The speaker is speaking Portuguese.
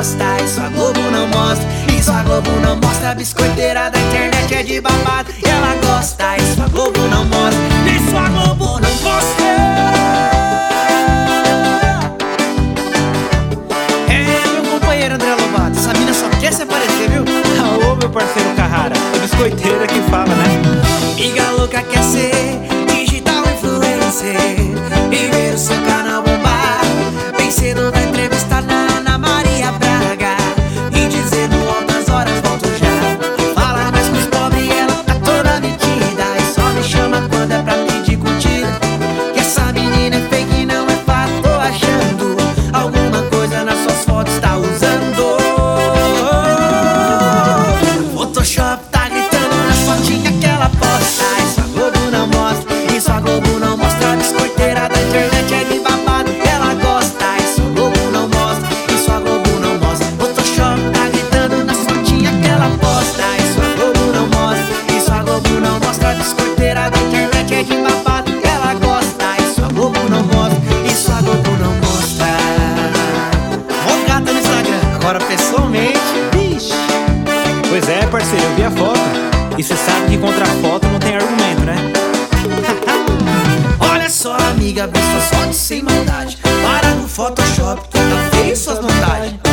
posta, isso a Globo não mostra. Isso a Globo não mostra, a biscoiteira da internet é de babado e ela gosta, isso a Globo não mostra. Isso a Globo não mostra. É, meu companheiro André Lobato, essa mina só quer se aparecer, viu? Ô meu parceiro Carrara, a biscoiteira que fala, né? Amiga louca quer ser digital influencer e ver o seu canal bombar. Bem cedo vai entrevistar na Ana Maria Braga e dizer no altas horas volto já. Fala mais com os pobres, ela tá toda metida e só me chama quando é pra pedir curtida. Que essa menina é fake, não é fato, tô achando alguma coisa nas suas fotos tá usando. Photoshop tá gritando nas fotinhas que ela posta. Isso a Globo não mostra, isso a Globo não mostra. A biscoiteira da internet é de babado, ela gosta. Isso a Globo não mostra, isso a Globo não mostra. Photoshop tá gritando nas fotinhas que ela posta. Isso a Globo não mostra, isso a Globo não mostra. A biscoiteira da internet é de babado, ela gosta. Isso a Globo não mostra, isso a Globo não mostra. Ó gata no Instagram, agora pessoalmente, vixe. Pois é, parceiro, eu vi a foto. E cê sabe que contra a foto não tem argumento, né? Olha só, amiga, vê suas fotos sem maldade. Para no Photoshop, tu tá feio suas montagens.